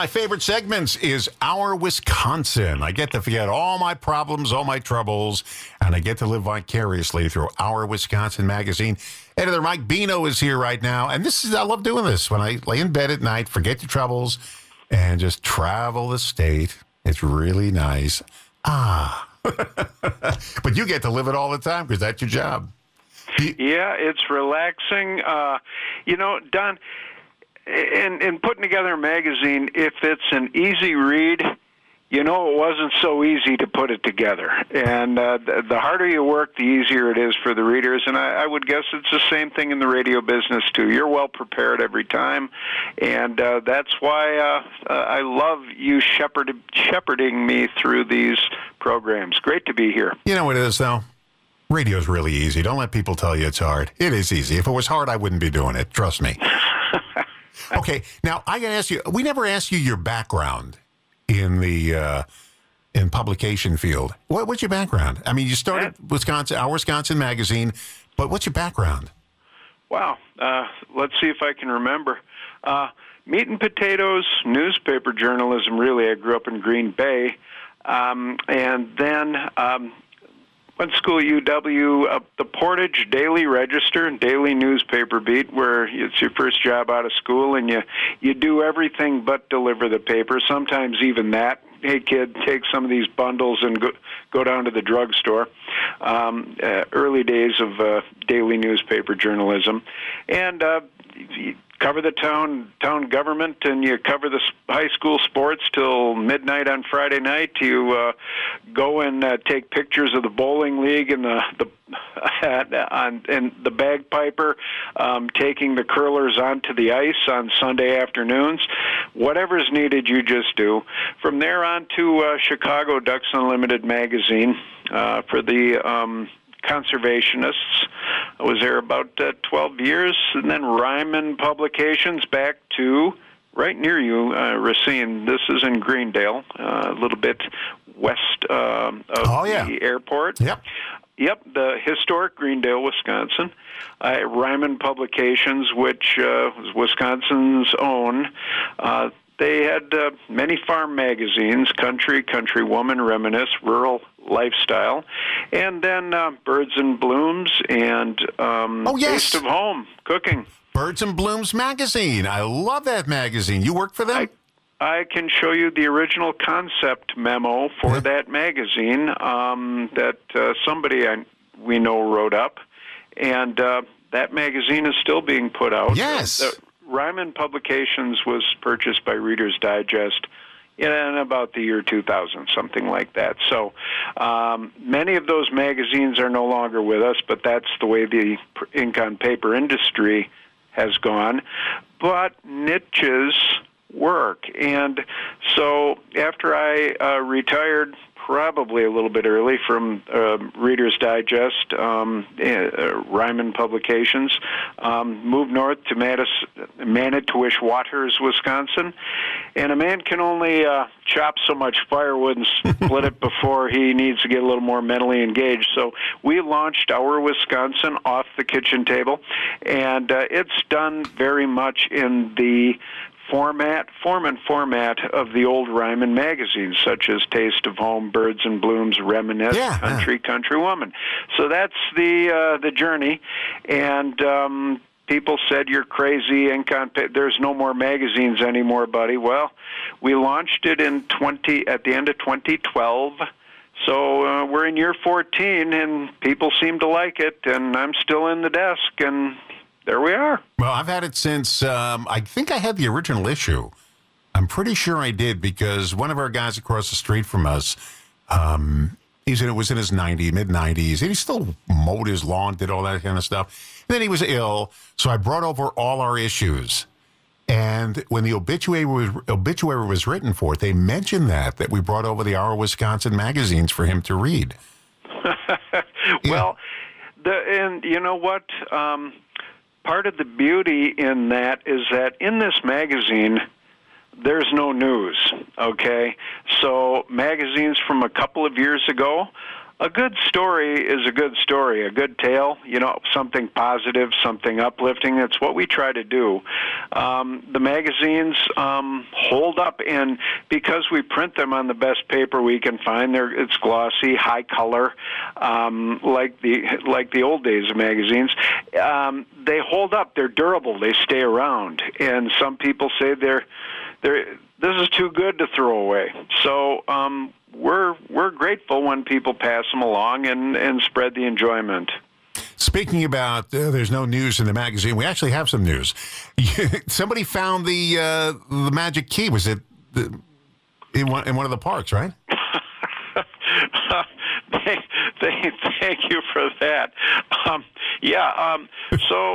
my favorite segments is Our Wisconsin. I get to forget all my problems, all my troubles, and I get to live vicariously through Our Wisconsin magazine. Editor Mike Bino is here right now, and I love doing this. When I lay in bed at night, forget your troubles, and just travel the state. It's really nice. But you get to live it all the time because that's your job. Yeah, it's relaxing. Don, in putting together a magazine, if it's an easy read, it wasn't so easy to put it together. And the harder you work, the easier it is for the readers. And I would guess it's the same thing in the radio business, too. You're well prepared every time. And that's why I love you shepherding me through these programs. Great to be here. You know what it is, though? Radio's really easy. Don't let people tell you it's hard. It is easy. If it was hard, I wouldn't be doing it. Trust me. Okay, now I got to ask you, we never asked you your background in the in publication field. What's your background? I mean, you started Our Wisconsin magazine, but what's your background? Wow. Let's see if I can remember. Meat and potatoes, newspaper journalism, really. I grew up in Green Bay. And then went to school at UW, the Portage Daily Register, daily newspaper beat, where it's your first job out of school, and you do everything but deliver the paper, sometimes even that. Hey, kid, take some of these bundles and go down to the drugstore. Early days of daily newspaper journalism. And you cover the town government, and you cover the high school sports till midnight on Friday night. You go and take pictures of the bowling league and the bagpiper, taking the curlers onto the ice on Sunday afternoons. Whatever's needed, you just do. From there on to Chicago Ducks Unlimited magazine for the conservationists. I was there about 12 years, and then Ryman Publications back to right near you, Racine. This is in Greendale, a little bit west of the airport. Yep, the historic Greendale, Wisconsin. Ryman Publications, which was Wisconsin's own. They had many farm magazines, Country, Country Woman, Reminisce, Rural Lifestyle, and then Birds and Blooms and Taste of Home, Cooking. Birds and Blooms magazine. I love that magazine. You work for them? I can show you the original concept memo for that magazine that somebody we know wrote up, and that magazine is still being put out. Yes. Ryman Publications was purchased by Reader's Digest in about the year 2000, something like that. So many of those magazines are no longer with us, but that's the way the ink on paper industry has gone. But niches work. And so after I retired, probably a little bit early from Reader's Digest, Ryman Publications, moved north to Manitowish Waters, Wisconsin. And a man can only chop so much firewood and split it before he needs to get a little more mentally engaged. So we launched Our Wisconsin off the kitchen table, and it's done very much in the form and format of the old Ryman magazines, such as Taste of Home, Birds and Blooms, Reminisce, Country, Country Woman. So that's the journey, and people said, "You're crazy, there's no more magazines anymore, buddy." Well, we launched it at the end of 2012. So we're in year 14, and people seem to like it, and I'm still in the desk, and there we are. Well, I've had it since, I think I had the original issue. I'm pretty sure I did, because one of our guys across the street from us, it was in his mid-90s, and he still mowed his lawn, did all that kind of stuff. And then he was ill, so I brought over all our issues. And when the obituary was written for it, they mentioned that we brought over the Our Wisconsin magazines for him to read. Well, and you know what? Part of the beauty in that is that in this magazine, there's no news, okay? So magazines from a couple of years ago, A good story is a good story, a good tale, something positive, something uplifting. That's what we try to do. The magazines hold up, and because we print them on the best paper we can find, it's glossy, high color, like the old days of magazines. They hold up. They're durable. They stay around. And some people say this is too good to throw away. So we're grateful when people pass them along and spread the enjoyment. Speaking about there's no news in the magazine, we actually have some news. Somebody found the magic key. Was it in one of the parks, right? Thank you for that. So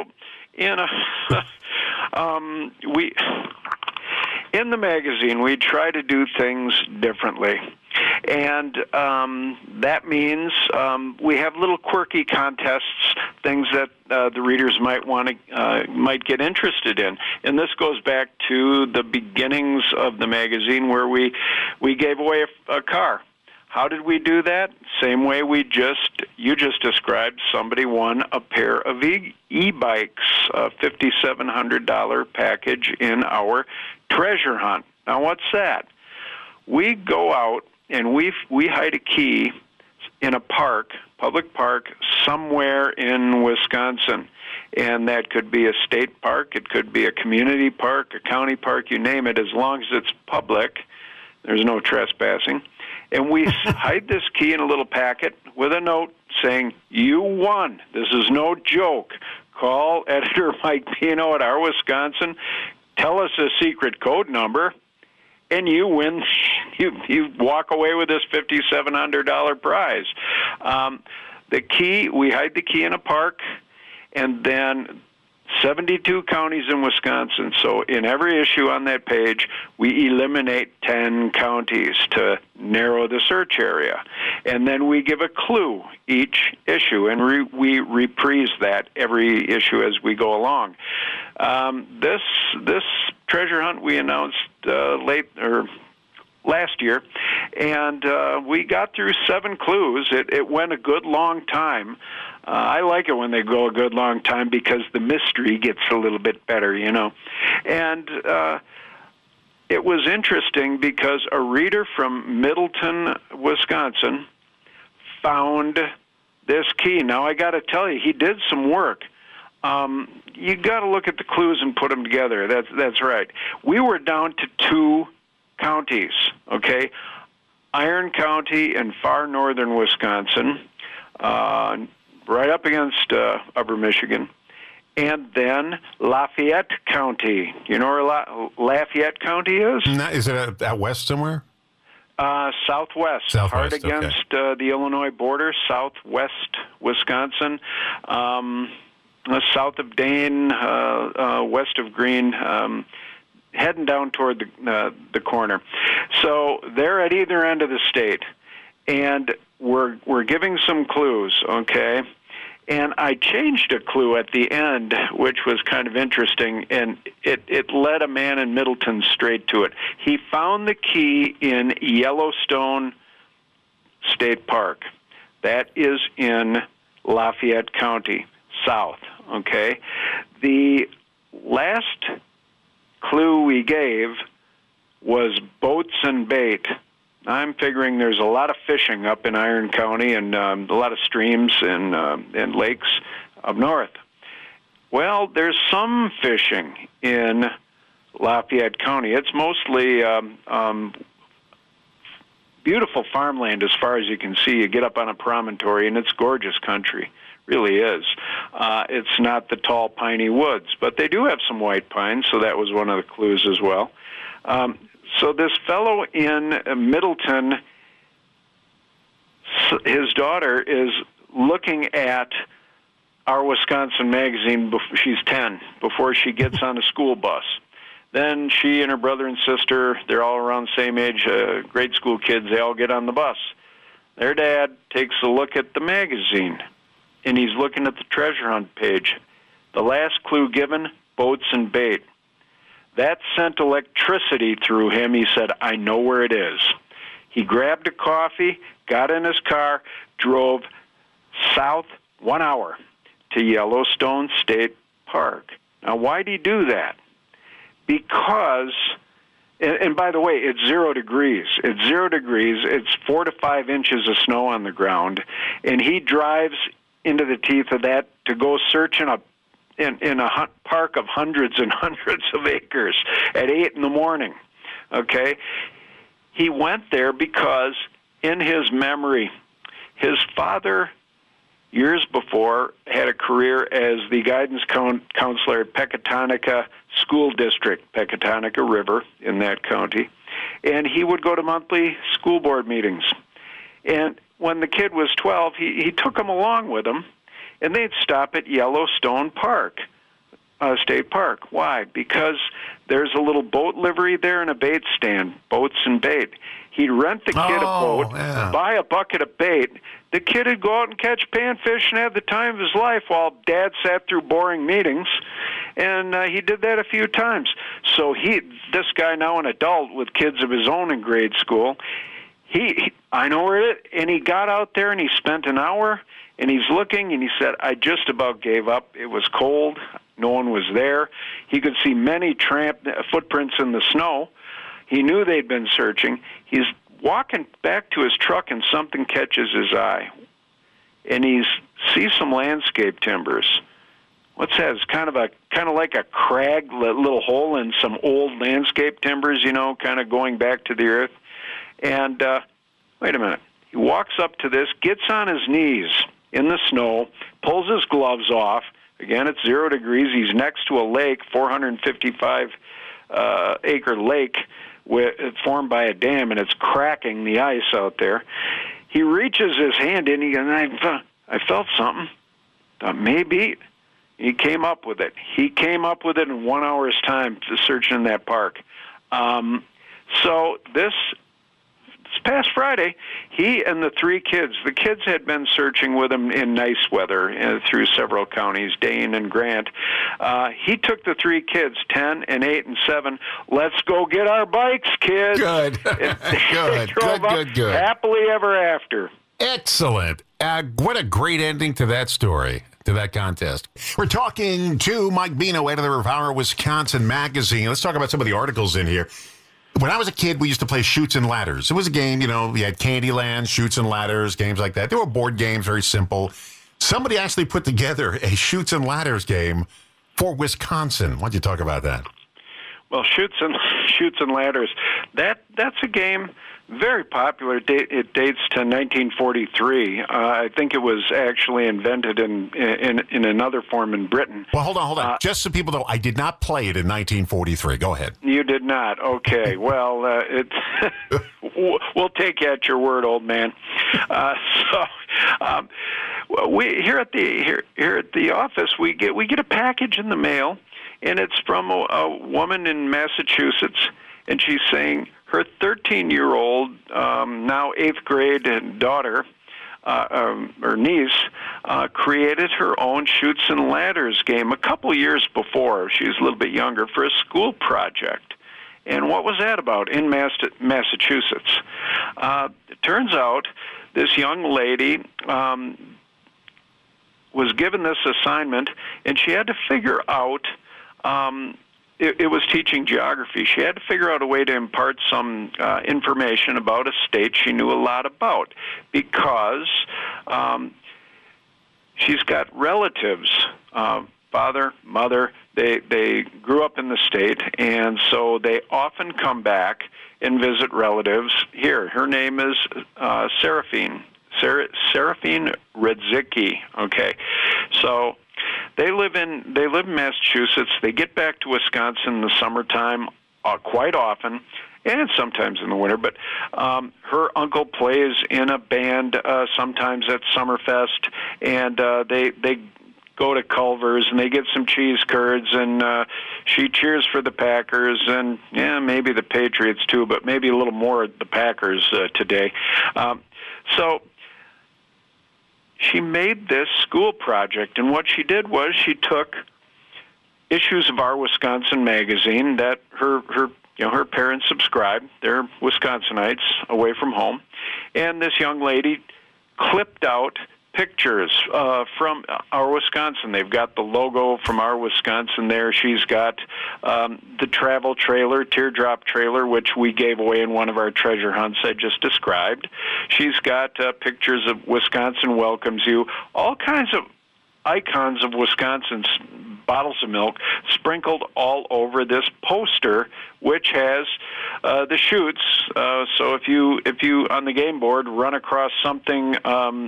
in the magazine, we try to do things differently. And that means we have little quirky contests, things that the readers might get interested in. And this goes back to the beginnings of the magazine, where we gave away a car. How did we do that? Same way you just described. Somebody won a pair of e-bikes, a $5,700 package in our treasure hunt. Now, what's that? We go out and we hide a key in a park, public park, somewhere in Wisconsin. And that could be a state park, it could be a community park, a county park, you name it, as long as it's public. There's no trespassing. And we hide this key in a little packet with a note saying, "You won. This is no joke. Call editor Mike Pino at Our Wisconsin. Tell us a secret code number, and you win. You walk away with this $5,700 prize." The key, we hide the key in a park, and then 72 counties in Wisconsin. So in every issue on that page, we eliminate 10 counties to narrow the search area. And then we give a clue each issue, and we reprise that every issue as we go along. This treasure hunt we announced last year, and we got through 7 clues. It went a good long time. I like it when they go a good long time because the mystery gets a little bit better, And it was interesting because a reader from Middleton, Wisconsin, found this key. Now, I got to tell you, he did some work. You got to look at the clues and put them together. That's right. We were down to 2 counties, okay? Iron County in far northern Wisconsin, right up against Upper Michigan, and then Lafayette County. You know where Lafayette County is? Is it out west somewhere? Southwest, hard against the Illinois border, southwest Wisconsin, south of Dane, west of Greene, heading down toward the corner. So they're at either end of the state, and we're giving some clues, okay? And I changed a clue at the end, which was kind of interesting, and it led a man in Middleton straight to it. He found the key in Yellowstone State Park. That is in Lafayette County, south, okay? The last clue we gave was boats and bait. I'm figuring there's a lot of fishing up in Iron County and a lot of streams and lakes up north. Well, there's some fishing in Lafayette County. It's mostly beautiful farmland as far as you can see. You get up on a promontory, and it's gorgeous country. Really is. It's not the tall, piney woods, but they do have some white pines, so that was one of the clues as well. So this fellow in Middleton, his daughter is looking at Our Wisconsin magazine. She's 10, before she gets on a school bus. Then she and her brother and sister, they're all around the same age, grade school kids, they all get on the bus. Their dad takes a look at the magazine, and he's looking at the treasure hunt page. The last clue given, boats and bait. That sent electricity through him. He said, I know where it is. He grabbed a coffee, got in his car, drove south 1 hour to Yellowstone State Park. Now, why'd he do that? Because, and by the way, it's 0 degrees. It's 0 degrees. It's 4 to 5 inches of snow on the ground, and he drives into the teeth of that to go search in a park of hundreds and hundreds of acres at 8 in the morning. Okay, he went there because, in his memory, his father, years before, had a career as the guidance counselor at Pecatonica School District, Pecatonica River in that county, and he would go to monthly school board meetings. And when the kid was 12, he took him along with him, and they'd stop at Yellowstone Park, State Park. Why? Because there's a little boat livery there and a bait stand, boats and bait. He'd rent the kid a boat, buy a bucket of bait. The kid would go out and catch panfish and have the time of his life while Dad sat through boring meetings. And he did that a few times. So this guy, now an adult with kids of his own in grade school, I know where it is. And he got out there and he spent an hour, and he's looking, and he said, I just about gave up. It was cold. No one was there. He could see many tramp footprints in the snow. He knew they'd been searching. He's walking back to his truck, and something catches his eye. And he sees some landscape timbers. What's that? It's kind of like a crag, little hole in some old landscape timbers, kind of going back to the earth. And wait a minute. He walks up to this, gets on his knees in the snow, pulls his gloves off. Again, it's 0 degrees. He's next to a lake, 455 acre lake formed by a dam, and it's cracking the ice out there. He reaches his hand in, and I felt something. Thought maybe. He came up with it. He came up with it in 1 hour's time to search in that park. So this past Friday, he and the 3 kids, the kids had been searching with him in nice weather through several counties, Dane and Grant. He took the 3 kids, 10 and 8 and 7. Let's go get our bikes, kids. Good. Good. Happily ever after. Excellent. What a great ending to that story, to that contest. We're talking to Mike Bino, editor of Our Wisconsin Magazine. Let's talk about some of the articles in here. When I was a kid, we used to play Chutes and Ladders. It was a game, we had Candyland, Chutes and Ladders, games like that. They were board games, very simple. Somebody actually put together a Chutes and Ladders game for Wisconsin. Why don't you talk about that? Well, Chutes and Ladders, that's a game very popular. It dates to 1943. I think it was actually invented in another form in Britain. Well, hold on. Just so people know, I did not play it in 1943. Go ahead. You did not. Okay. Well, we'll take you at your word, old man. We here at the office we get a package in the mail, and it's from a woman in Massachusetts, and she's saying her 13-year-old, now 8th grade daughter, or niece, created her own Chutes and Ladders game a couple years before. She was a little bit younger, for a school project. And what was that about in Massachusetts? It turns out this young lady was given this assignment, and she had to figure out it was teaching geography. She had to figure out a way to impart some information about a state she knew a lot about, because she's got relatives, father, mother. They grew up in the state, and so they often come back and visit relatives here. Her name is Seraphine Redzicki. Okay, so They live in Massachusetts. They get back to Wisconsin in the summertime quite often, and sometimes in the winter. But her uncle plays in a band sometimes at Summerfest, and they go to Culver's and they get some cheese curds, and she cheers for the Packers and maybe the Patriots too, but maybe a little more the Packers today. So she made this school project, and what she did was she took issues of Our Wisconsin Magazine that her her parents subscribe. They're Wisconsinites away from home. And this young lady clipped out pictures from Our Wisconsin. They've got the logo from Our Wisconsin there. She's got the travel trailer, teardrop trailer, which we gave away in one of our treasure hunts I just described. She's got pictures of Wisconsin Welcomes You, all kinds of icons of Wisconsin's bottles of milk sprinkled all over this poster, which has the chutes. So if you on the game board run across something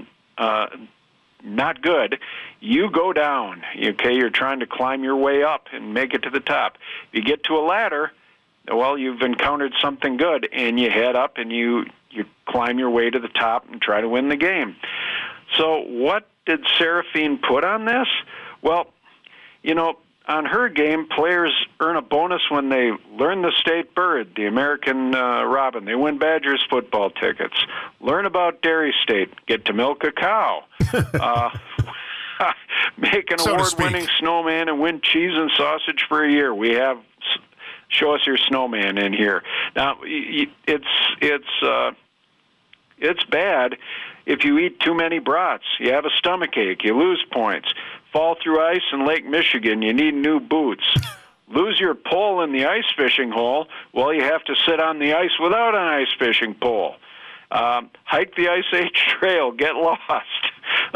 not good, you go down. Okay, you're trying to climb your way up and make it to the top. If you get to a ladder, well, you've encountered something good, and you head up and you climb your way to the top and try to win the game. So what did Seraphine put on this? Well, on her game, players earn a bonus when they learn the state bird, the American robin. They win Badgers football tickets. Learn about Dairy State. Get to milk a cow. Make an award-winning snowman and win cheese and sausage for a year. We have show us your snowman in here. Now, it's bad if you eat too many brats. You have a stomach ache. You lose points. Fall through ice in Lake Michigan. You need new boots. Lose your pole in the ice fishing hole. Well, you have to sit on the ice without an ice fishing pole. Hike the Ice Age Trail. Get lost.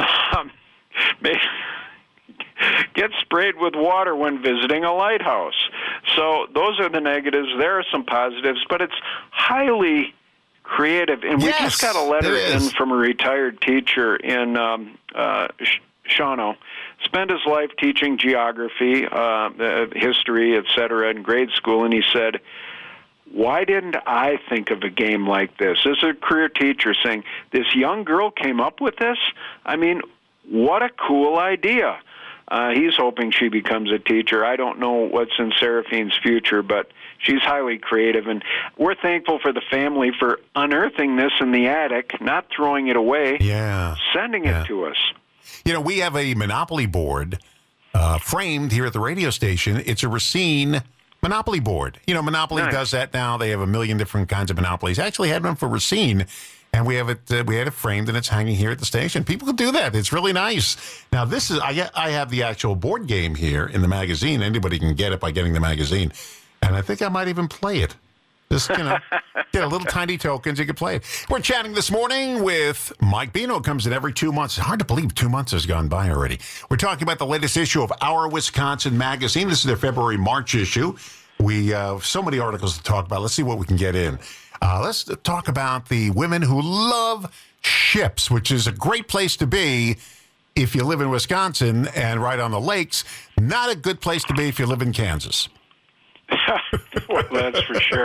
Get sprayed with water when visiting a lighthouse. So those are the negatives. There are some positives, but it's highly creative. And we just got a letter in from a retired teacher in Shawano. Spent his life teaching geography, history, etc. in grade school, and he said, why didn't I think of a game like this? This is a career teacher saying, this young girl came up with this? I mean, what a cool idea. He's hoping she becomes a teacher. I don't know what's in Seraphine's future, but she's highly creative, and we're thankful for the family for unearthing this in the attic, not throwing it away, sending it to us. We have a Monopoly board framed here at the radio station. It's a Racine Monopoly board. Monopoly does that now. They have a million different kinds of Monopolies. I actually had one for Racine, and we have it. We had it framed, and it's hanging here at the station. People can do that. It's really nice. Now, this is I have the actual board game here in the magazine. Anybody can get it by getting the magazine, and I think I might even play it. Just, get a little tiny tokens. You can play it. We're chatting this morning with Mike Bino. Comes in every 2 months. It's hard to believe 2 months has gone by already. We're talking about the latest issue of Our Wisconsin magazine. This is their February-March issue. We have so many articles to talk about. Let's see what we can get in. Let's talk about the women who love ships, which is a great place to be if you live in Wisconsin and right on the lakes. Not a good place to be if you live in Kansas. Well, that's for sure.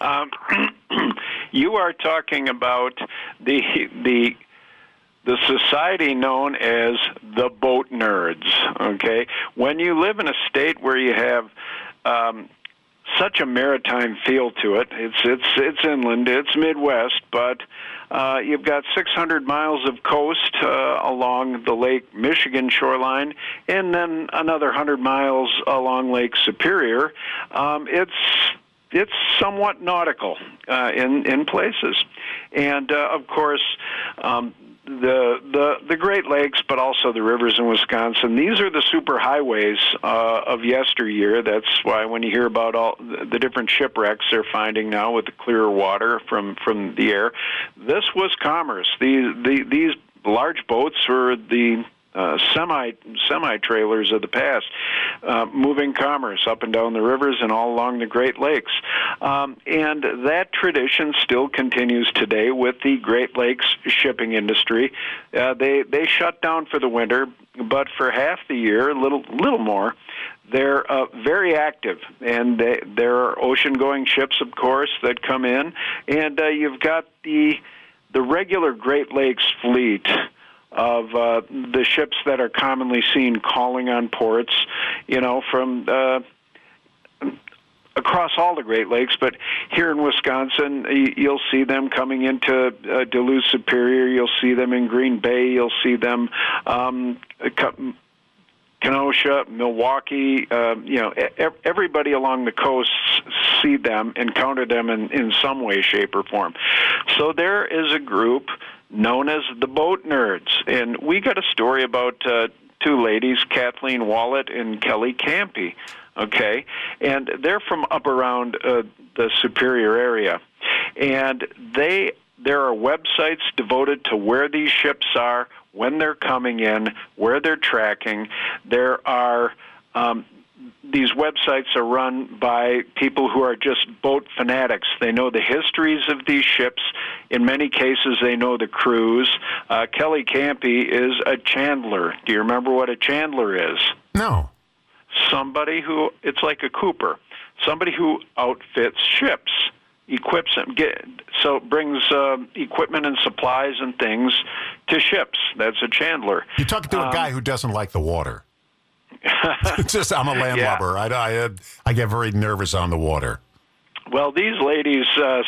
You are talking about the society known as the boat nerds. Okay, when you live in a state where you have such a maritime feel to it, it's inland, it's Midwest, but you've got 600 miles of coast along the Lake Michigan shoreline, and then another 100 miles along Lake Superior. It's somewhat nautical in places, and of course the Great Lakes, but also the rivers in Wisconsin. These are the superhighways of yesteryear. That's why when you hear about all the different shipwrecks they're finding now with the clearer water from the air, this was commerce. These large boats were the semi-trailers of the past, moving commerce up and down the rivers and all along the Great Lakes. And that tradition still continues today with the Great Lakes shipping industry. They shut down for the winter, but for half the year, a little more, they're very active. And there are ocean-going ships, of course, that come in. And you've got the regular Great Lakes fleet of the ships that are commonly seen calling on ports, from across all the Great Lakes. But here in Wisconsin, you'll see them coming into Duluth Superior. You'll see them in Green Bay. You'll see them Kenosha, Milwaukee. Everybody along the coast see them, encounter them in some way, shape, or form. So there is a group known as the Boat Nerds, and we got a story about two ladies, Kathleen Wallet and Kelly Campy. Okay, and they're from up around the Superior area, and there are websites devoted to where these ships are, when they're coming in, where they're tracking. There are these websites are run by people who are just boat fanatics. They know the histories of these ships. In many cases, they know the crews. Kelly Campy is a chandler. Do you remember what a chandler is? No. Somebody who, it's like a cooper, somebody who outfits ships, equips them, brings equipment and supplies and things to ships. That's a chandler. You're talking to a guy who doesn't like the water. Just, I'm a landlubber. Yeah. I get very nervous on the water. Well, these ladies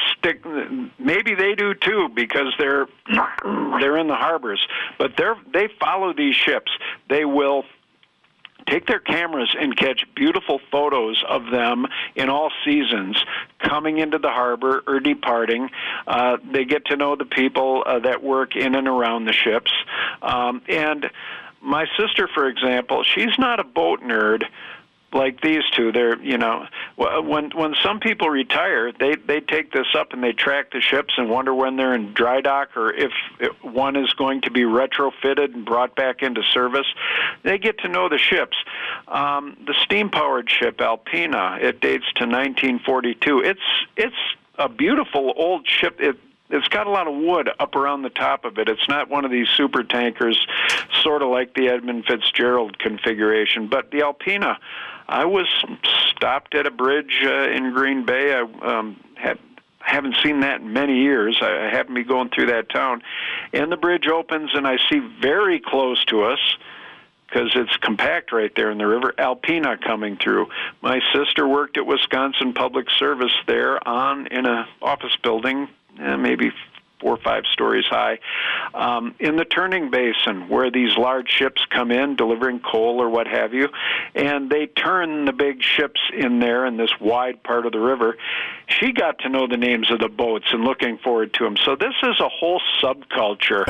maybe they do too, because they're in the harbors. But they follow these ships. They will take their cameras and catch beautiful photos of them in all seasons, coming into the harbor or departing. They get to know the people that work in and around the ships. And my sister, for example, she's not a boat nerd like these two. They're, when some people retire, they take this up and they track the ships and wonder when they're in dry dock or if one is going to be retrofitted and brought back into service. They get to know the ships. The steam-powered ship Alpina, it dates to 1942. It's a beautiful old ship. It's got a lot of wood up around the top of it. It's not one of these super tankers, sort of like the Edmund Fitzgerald configuration. But the Alpina, I was stopped at a bridge in Green Bay. I haven't seen that in many years. I happen to be going through that town. And the bridge opens, and I see very close to us, because it's compact right there in the river, Alpina coming through. My sister worked at Wisconsin Public Service there in an office building, maybe 4 or 5 stories high, in the turning basin where these large ships come in delivering coal or what have you, and they turn the big ships in there in this wide part of the river. She got to know the names of the boats and looking forward to them. So this is a whole subculture,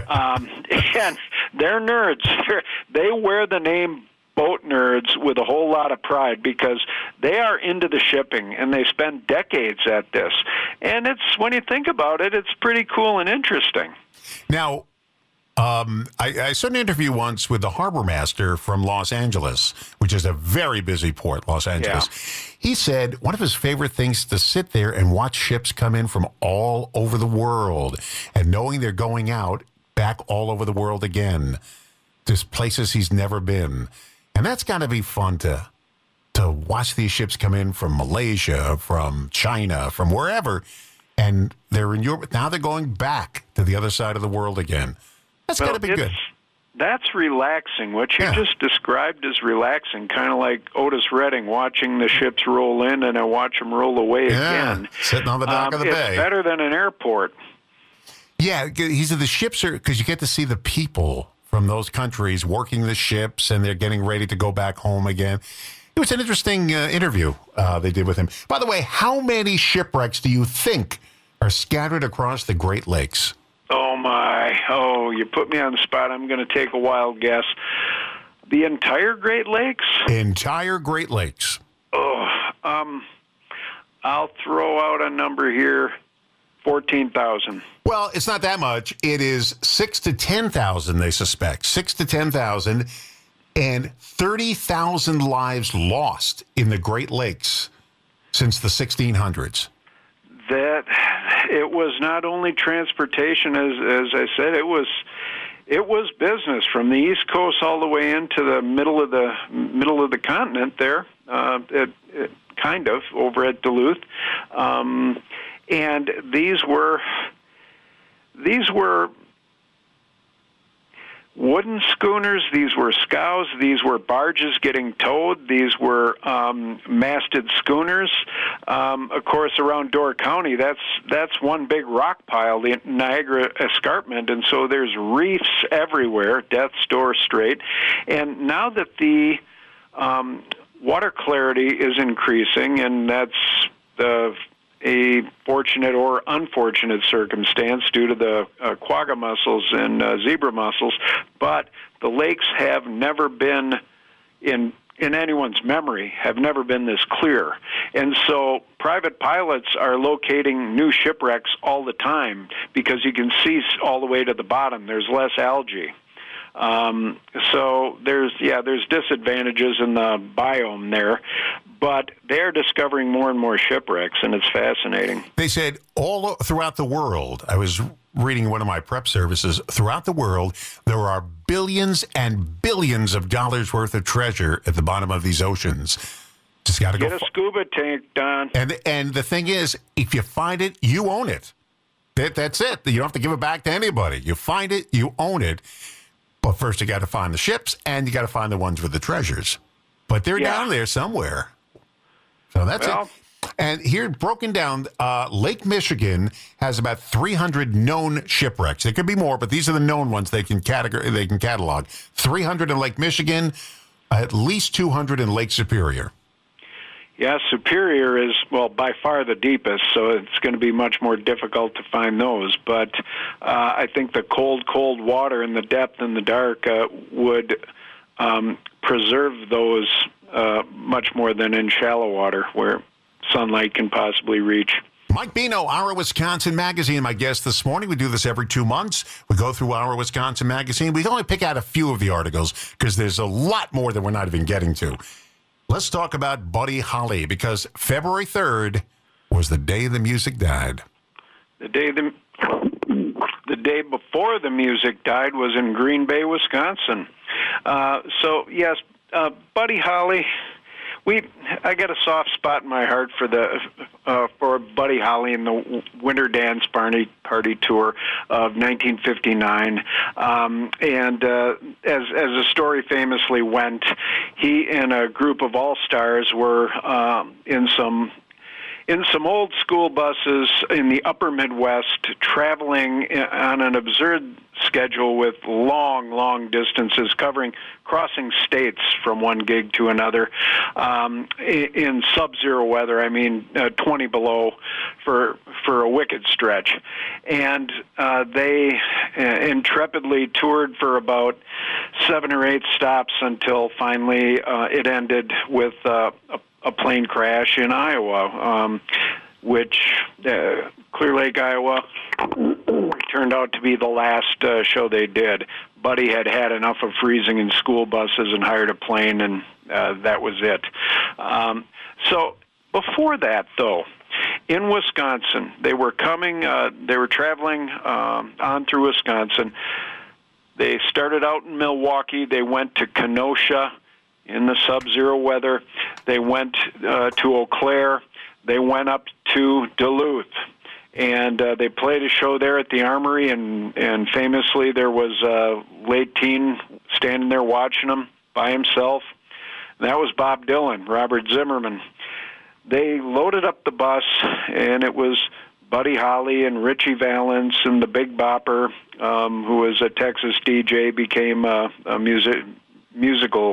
and they're nerds. They wear the name Boat Nerds with a whole lot of pride because they are into the shipping and they spend decades at this. And when you think about it, it's pretty cool and interesting. Now, I saw an interview once with the harbor master from Los Angeles, which is a very busy port, Los Angeles. Yeah. He said one of his favorite things is to sit there and watch ships come in from all over the world and knowing they're going out back all over the world again. There's places he's never been. And that's got to be fun to watch these ships come in from Malaysia, from China, from wherever, and they're in Europe. Now they're going back to the other side of the world again. That's got to be good. That's relaxing. What you just described is relaxing, kind of like Otis Redding watching the ships roll in and then watch them roll away again. Sitting on the dock of the bay. It's better than an airport. Yeah, the ships are, because you get to see the people from those countries working the ships, and they're getting ready to go back home again. It was an interesting interview they did with him. By the way, how many shipwrecks do you think are scattered across the Great Lakes? Oh, my. Oh, you put me on the spot. I'm going to take a wild guess. The entire Great Lakes? Entire Great Lakes. Oh, I'll throw out a number here. 14,000. Well, it's not that much. It is 6,000 to 10,000, they suspect. 6,000 to 10,000, and 30,000 lives lost in the Great Lakes since the 1600s. That it was not only transportation, as I said, it was business from the East Coast all the way into the middle of the continent there, kind of over at Duluth. And these were wooden schooners, these were scows, these were barges getting towed, these were masted schooners. Of course, around Door County, that's one big rock pile, the Niagara Escarpment, and so there's reefs everywhere, Death's Door Strait. And now that the water clarity is increasing, and that's a fortunate or unfortunate circumstance due to the quagga mussels and zebra mussels, but the lakes have never been in anyone's memory, have never been this clear. And so private pilots are locating new shipwrecks all the time because you can see all the way to the bottom. There's less algae. So there's disadvantages in the biome there, but they're discovering more and more shipwrecks, and it's fascinating. They said all throughout the world, I was reading one of my prep services, throughout the world, there are billions and billions of dollars worth of treasure at the bottom of these oceans. Just got to get a scuba tank, Don. And the thing is, if you find it, you own it. That's it. You don't have to give it back to anybody. You find it, you own it. But first, you got to find the ships, and you got to find the ones with the treasures. But they're down there somewhere. So that's it. And here, broken down, Lake Michigan has about 300 known shipwrecks. There could be more, but these are the known ones they can catalog. 300 in Lake Michigan, at least 200 in Lake Superior. Yeah, Superior is, well, by far the deepest, so it's going to be much more difficult to find those. But I think the cold water and the depth and the dark would preserve those much more than in shallow water where sunlight can possibly reach. Mike Bino, Our Wisconsin Magazine, my guest this morning. We do this every 2 months. We go through Our Wisconsin Magazine. We only pick out a few of the articles because there's a lot more that we're not even getting to. Let's talk about Buddy Holly, because February 3rd was the day the music died. The day before the music died was in Green Bay, Wisconsin. So yes, Buddy Holly. I got a soft spot in my heart for Buddy Holly and the Winter Dance Party tour of 1959. And as the story famously went, he and a group of all-stars were in some old school buses in the upper Midwest, traveling on an absurd schedule with long distances, crossing states from one gig to another, in sub-zero weather. I mean, 20 below for a wicked stretch. And they intrepidly toured for about 7 or 8 stops until finally it ended with a plane crash in Iowa, which Clear Lake, Iowa, turned out to be the last show they did. Buddy had enough of freezing in school buses and hired a plane, and that was it. So before that, though, in Wisconsin, they were traveling on through Wisconsin. They started out in Milwaukee. They went to Kenosha in the sub-zero weather. They went to Eau Claire. They went up to Duluth. And they played a show there at the Armory, and famously there was a late teen standing there watching them by himself. And that was Bob Dylan, Robert Zimmerman. They loaded up the bus, and it was Buddy Holly and Richie Valens and the Big Bopper, who was a Texas DJ, became a musical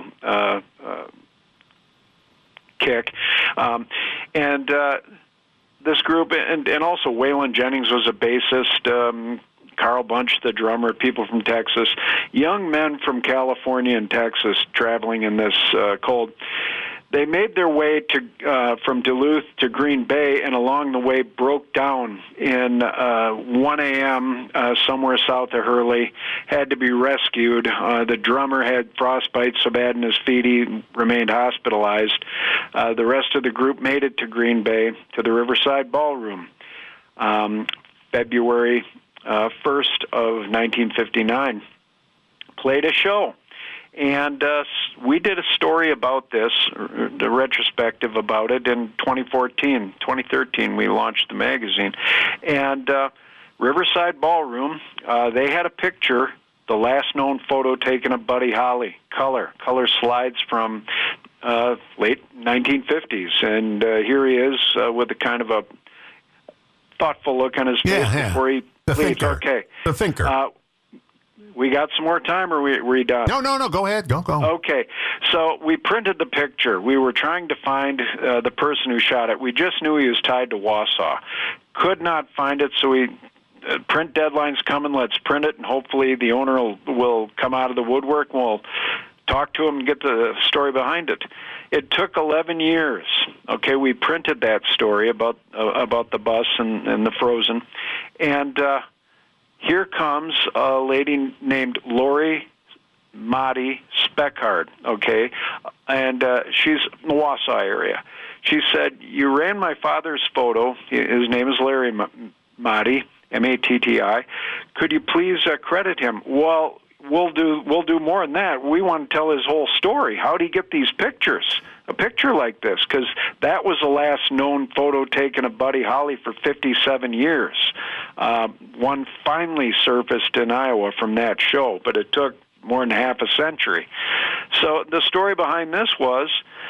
kick. And this group, and also Waylon Jennings was a bassist, Carl Bunch, the drummer, people from Texas, young men from California and Texas traveling in this cold. They made their way to from Duluth to Green Bay, and along the way broke down in 1 a.m. Somewhere south of Hurley, had to be rescued. The drummer had frostbite so bad in his feet he remained hospitalized. The rest of the group made it to Green Bay, to the Riverside Ballroom, February 1st of 1959. Played a show. And we did a story about this, the retrospective about it, in 2013, we launched the magazine. And Riverside Ballroom, they had a picture, the last known photo taken of Buddy Holly, color slides from late 1950s. And here he is with a kind of a thoughtful look on his face before he leaves. Okay. The thinker. We got some more time, or we done? No. Go ahead. Go. Okay. So we printed the picture. We were trying to find the person who shot it. We just knew he was tied to Wausau. Could not find it, so we print deadline's coming. Let's print it, and hopefully the owner will come out of the woodwork, and we'll talk to him and get the story behind it. It took 11 years. Okay, we printed that story about the bus and the Frozen, and here comes a lady named Lori Motti Speckhard, okay, and she's in the Wausau area. She said, "You ran my father's photo. His name is Larry Motti, M-A-T-T-I. Could you please credit him?" Well, we'll do more than that. We want to tell his whole story. How did he get these pictures? A picture like this, because that was the last known photo taken of Buddy Holly for 57 years. One finally surfaced in Iowa from that show, but it took more than half a century. So the story behind this was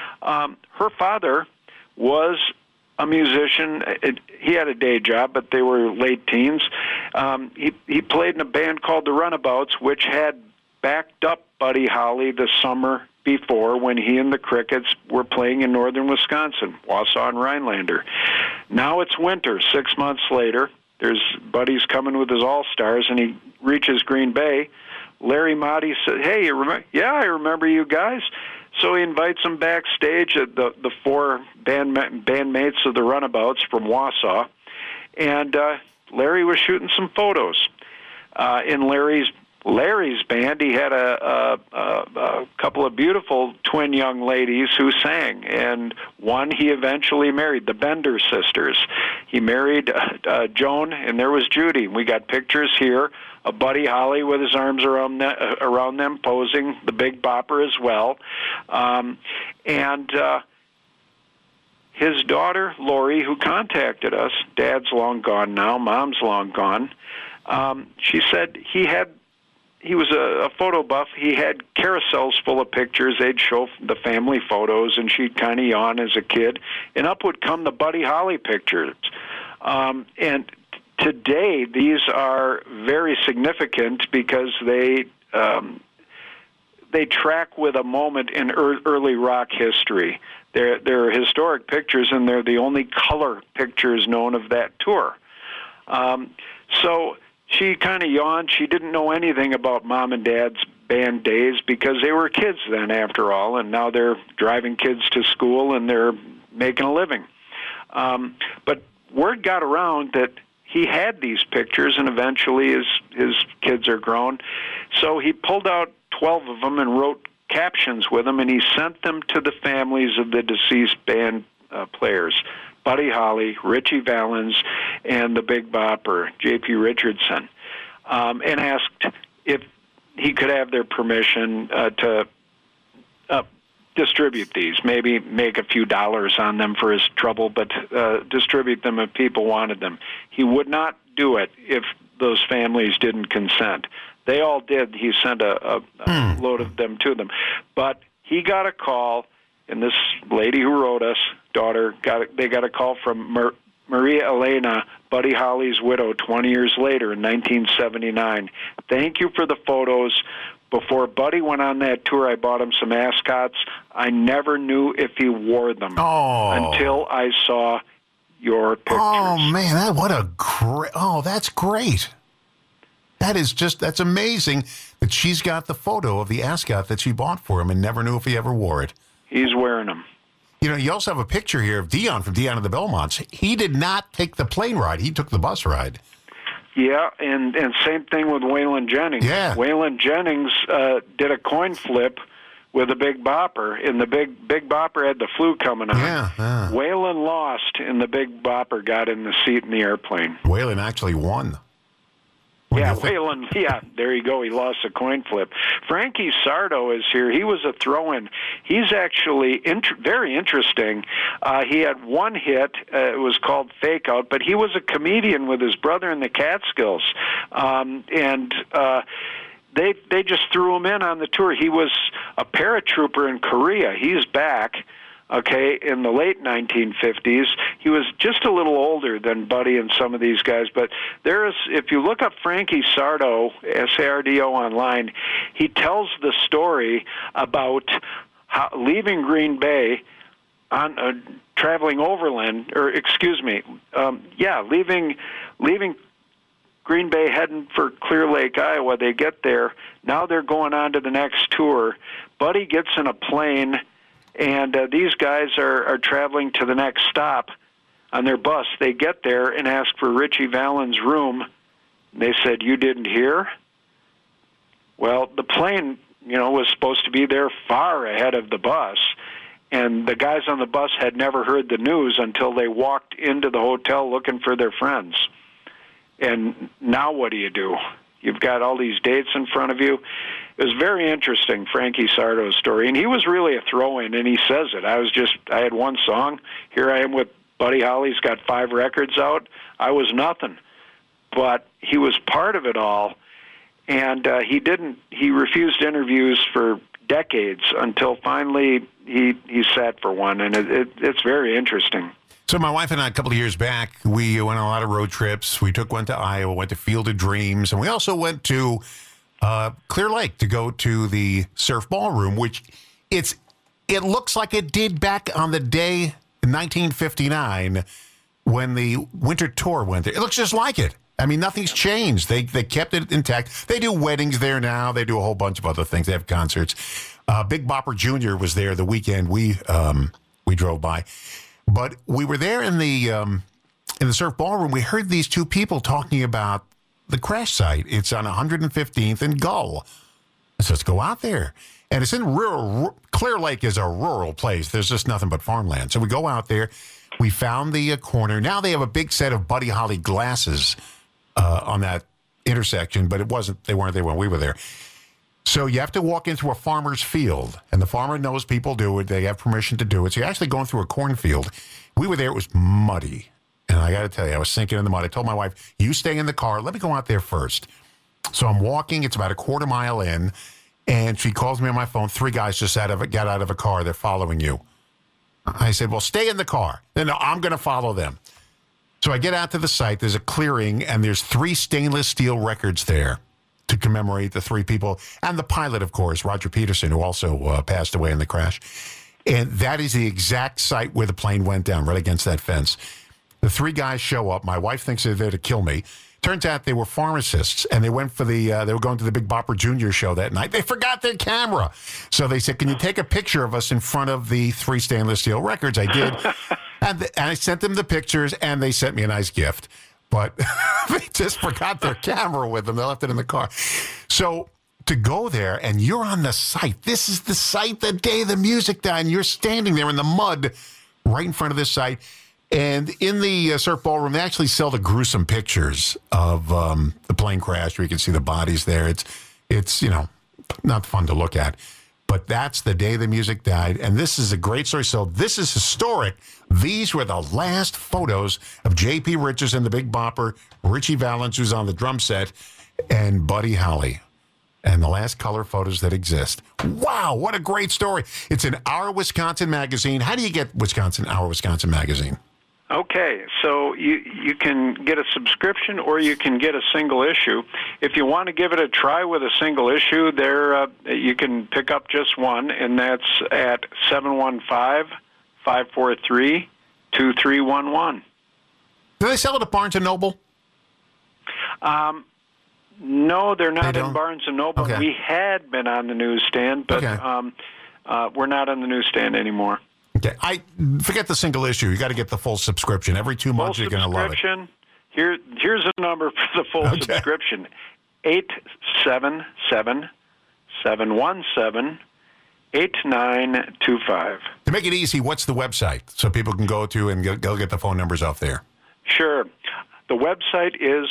her father was a musician. He had a day job, but they were late teens. He played in a band called the Runabouts, which had backed up Buddy Holly the summer before when he and the Crickets were playing in northern Wisconsin, Wausau and Rhinelander. Now it's winter. 6 months later, there's Buddy's coming with his All-Stars, and he reaches Green Bay. Larry Motti said, "Hey, you remember? Yeah, I remember you guys." So he invites them backstage at the four bandmates of the Runabouts from Wausau, and Larry was shooting some photos. In Larry's band, he had a couple of beautiful twin young ladies who sang, and one he eventually married, the Bender sisters. He married Joan, and there was Judy. We got pictures here of Buddy Holly with his arms around them, posing, the Big Bopper as well. And his daughter, Lori, who contacted us, Dad's long gone now, Mom's long gone, she said he was a photo buff. He had carousels full of pictures. They'd show the family photos, and she'd kind of yawn as a kid. And up would come the Buddy Holly pictures. And today, these are very significant because they track with a moment in early rock history. They're historic pictures, and they're the only color pictures known of that tour. So she kind of yawned. She didn't know anything about Mom and Dad's band days because they were kids then, after all, and now they're driving kids to school and they're making a living. But word got around that he had these pictures, and eventually his kids are grown. So he pulled out 12 of them and wrote captions with them, and he sent them to the families of the deceased band players. Buddy Holly, Richie Valens, and the Big Bopper, J.P. Richardson, and asked if he could have their permission to distribute these, maybe make a few dollars on them for his trouble, but distribute them if people wanted them. He would not do it if those families didn't consent. They all did. He sent a load of them to them. But he got a call, and this lady who wrote us, daughter, they got a call from Maria Elena, Buddy Holly's widow, 20 years later in 1979. "Thank you for the photos. Before Buddy went on that tour, I bought him some ascots. I never knew if he wore them until I saw your pictures." Oh, man, that's great. That's amazing that she's got the photo of the ascot that she bought for him and never knew if he ever wore it. He's wearing them. You know, you also have a picture here of Dion from Dion and the Belmonts. He did not take the plane ride. He took the bus ride. Yeah, and same thing with Waylon Jennings. Yeah. Waylon Jennings did a coin flip with a Big Bopper, and the Big Bopper had the flu coming on. Yeah. Waylon lost, and the Big Bopper got in the seat in the airplane. Waylon actually won. Waylon, there you go. He lost a coin flip. Frankie Sardo is here. He was a throw-in. He's actually very interesting. He had one hit. It was called Fake Out, but he was a comedian with his brother in the Catskills. They just threw him in on the tour. He was a paratrooper in Korea. He's back. okay, in the late 1950s. He was just a little older than Buddy and some of these guys, but there is, if you look up Frankie Sardo, S-A-R-D-O online, he tells the story about how, leaving Green Bay on traveling overland, or excuse me, leaving Green Bay heading for Clear Lake, Iowa. They get there. Now they're going on to the next tour. Buddy gets in a plane, and these guys are traveling to the next stop on their bus. They get there and ask for Ritchie Valens' room. They said, "You didn't hear?" Well, the plane, was supposed to be there far ahead of the bus, and the guys on the bus had never heard the news until they walked into the hotel looking for their friends. And now what do you do? You've got all these dates in front of you. It was very interesting, Frankie Sardo's story, and he was really a throw-in, and he says it. I had one song. Here I am with Buddy Holly. He's got 5 records out. I was nothing. But he was part of it all, and he refused interviews for decades until finally he sat for one, and it's very interesting. So my wife and I, a couple of years back, we went on a lot of road trips. We took one to Iowa, went to Field of Dreams, and we also went to Clear Lake to go to the Surf Ballroom, which it looks like it did back on the day in 1959 when the winter tour went there. It looks just like it. I mean, nothing's changed. They kept it intact. They do weddings there now. They do a whole bunch of other things. They have concerts. Big Bopper Jr. was there the weekend we drove by. But we were there in the Surf Ballroom. We heard these two people talking about the crash site. It's on 115th and Gull. So let's go out there. And it's in Clear Lake is a rural place. There's just nothing but farmland. So we go out there. We found the corner. Now they have a big set of Buddy Holly glasses on that intersection, but they weren't there when we were there. So you have to walk in through a farmer's field, and the farmer knows people do it. They have permission to do it. So you're actually going through a cornfield. We were there. It was muddy. And I got to tell you, I was sinking in the mud. I told my wife, you stay in the car. Let me go out there first. So I'm walking. It's about a quarter mile in, and she calls me on my phone. 3 guys just got out of a car. They're following you. I said, well, stay in the car. Then no, I'm going to follow them. So I get out to the site. There's a clearing, and there's 3 stainless steel records there to commemorate the 3 people, and the pilot, of course, Roger Peterson, who also passed away in the crash. And that is the exact site where the plane went down, right against that fence. The 3 guys show up. My wife thinks they're there to kill me. Turns out they were pharmacists, and they went for they were going to the Big Bopper Jr. show that night. They forgot their camera. So they said, can you take a picture of us in front of the 3 stainless steel records? I did. and I sent them the pictures, and they sent me a nice gift. But they just forgot their camera with them. They left it in the car. So to go there, and you're on the site. This is the site the day the music died, and you're standing there in the mud right in front of this site. And in the Surf Ballroom, they actually sell the gruesome pictures of the plane crash where you can see the bodies there. It's not fun to look at. But that's the day the music died. And this is a great story. So this is historic. These were the last photos of J.P. Richards and the Big Bopper, Ritchie Valens, who's on the drum set, and Buddy Holly. And the last color photos that exist. Wow, what a great story. It's in Our Wisconsin Magazine. How do you get Our Wisconsin Magazine? Okay, so you can get a subscription or you can get a single issue. If you want to give it a try with a single issue, there you can pick up just one, and that's at 715-543-2311. Do they sell it at Barnes & Noble? No, they're not in Barnes & Noble. Okay. We had been on the newsstand, but we're not on the newsstand anymore. Okay, I forget the single issue. You got to get the full subscription. Every 2 months you're going to love it. Here's a number for the full subscription: 877-717-8925. To make it easy, what's the website so people can go to and go get the phone numbers off there? Sure. The website is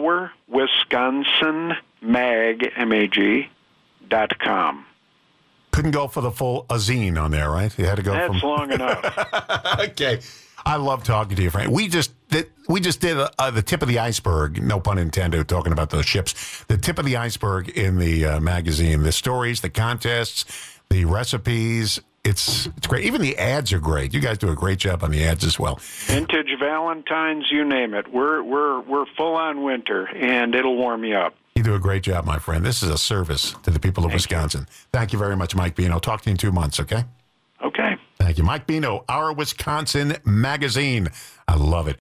ourwisconsinmag.com. Couldn't go for the full zine on there, right? You had to go. That's long enough. Okay. I love talking to you, Frank. We just did the tip of the iceberg, no pun intended, talking about those ships. The tip of the iceberg in the magazine, the stories, the contests, the recipes. it's great. Even the ads are great. You guys do a great job on the ads as well. Vintage Valentine's, you name it. We're full on winter, and it'll warm you up. You do a great job, my friend. This is a service to the people of Wisconsin. Thank you very much, Mike Bino. Talk to you in 2 months, okay? Okay. Thank you. Mike Bino, Our Wisconsin Magazine. I love it.